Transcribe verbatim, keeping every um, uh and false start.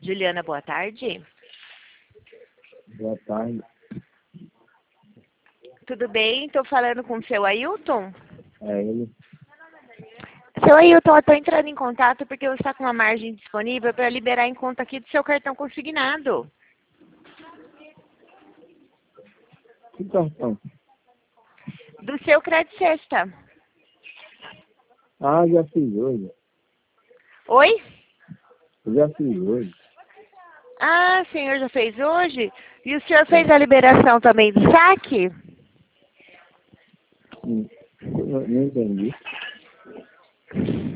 Juliana, boa tarde. Boa tarde. Tudo bem? Estou falando com o seu Ailton? É ele. Seu Ailton, eu estou entrando em contato porque você está com uma margem disponível para liberar em conta aqui do seu cartão consignado. Que cartão? Do seu Crédito Sexta. Ah, já fiz hoje. Oi? Eu já fiz hoje. Ah, o senhor já fez hoje? E o senhor fez a liberação também do saque? Hum, Não, não entendi.